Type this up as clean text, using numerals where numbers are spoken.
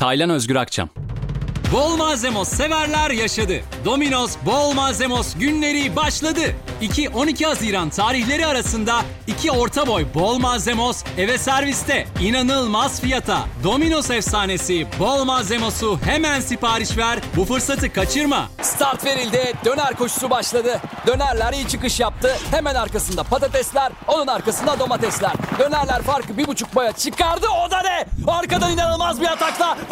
Taylan Özgür Akçam. Bol malzemos severler yaşadı. Domino's Bol Malzemos günleri başladı. 2-12 Haziran tarihleri arasında 2 orta boy Bol Malzemos eve serviste inanılmaz fiyata. Domino's efsanesi Bol Malzemos'u hemen sipariş ver, bu fırsatı kaçırma. Start verildi, döner koşusu başladı. Dönerler iyi çıkış yaptı. Hemen arkasında patatesler, onun arkasında domatesler. Dönerler farkı 1,5 boya çıkardı. O da ne? Arkadan inanılmaz bir atakla